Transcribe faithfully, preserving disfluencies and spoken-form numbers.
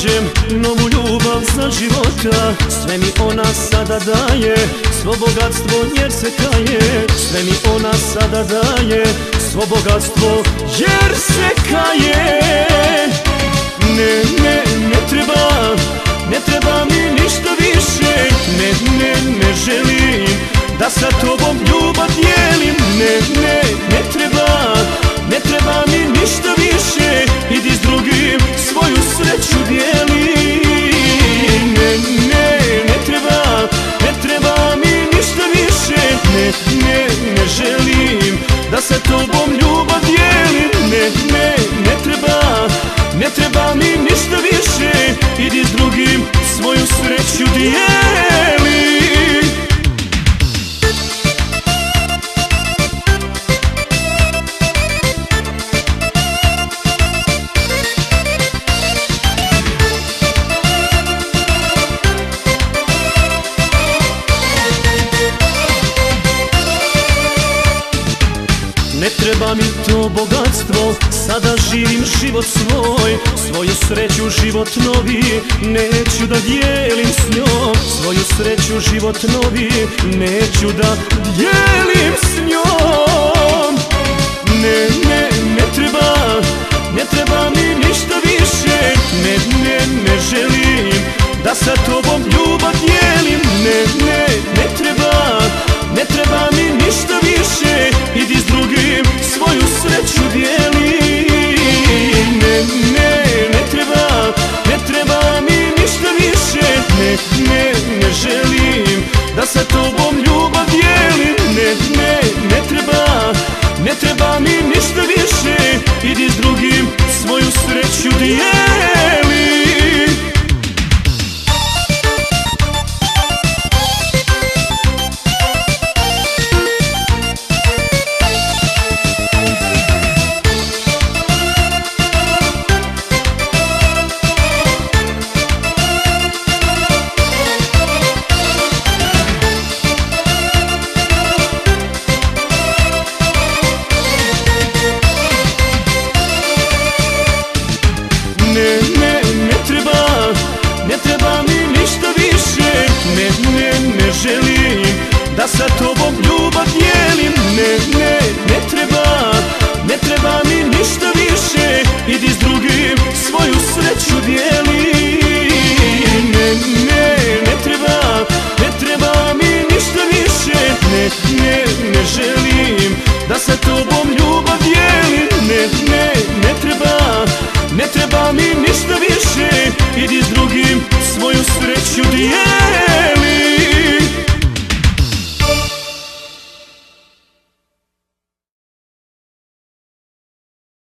nađem novu ljubav za života. Sve mi ona sada daje, svo bogatstvo jer se kaje. Sve mi ona sada daje, svo bogatstvo jer se kaje. Ne, ne, ne treba, ne treba mi ništa više. Ne, ne, ne želim da sa tobom ljubav dijelim. Ne, ne, ne treba, ne treba mi ništa više. Idi s drugim svoju sreću dijeli. Ne, ne, ne treba, ne treba mi ništa više. Ne, ne, ne želim da sa tobom ljubav dijelim. Ne, ne, ne treba, ne treba mi ništa više. Idi s drugim svoju sreću dijeli. Ne treba mi to bogatstvo, sada živim život svoj. Svoju sreću život novi, neću da dijelim s njom. Svoju sreću život novi, neću da dijelim s njom. Ne, ne, ne treba, ne treba mi ništa više. Ne, ne, ne želim da sa tobom ljubav dijelim. Ne, ne, ne treba, ne treba mi ništa više. Idi s drugim svoju sreću dijeli. Ne, ne, ne treba, ne treba mi ništa više. Ne, ne, ne želim da sa tobom ljubav dijelim. Ne, ne, ne treba, ne treba mi ništa više. Idi s drugim svoju sreću dijeli. Ne, ne, ne treba, ne treba mi ništa više. Ne, ne, ne želim da sa tobom ljubav dijelim. Ne, ne, ne treba, ne treba mi ništa više. Idi s drugim svoju sreću dijeli. Ne, ne, ne treba, ne treba mi ništa više. Ne, ne, ne želim da sa tobom ljubav dijelim. Ne, ne, ne treba, ne treba mi ništa više. Idi s drugim svoju sreću dijeli.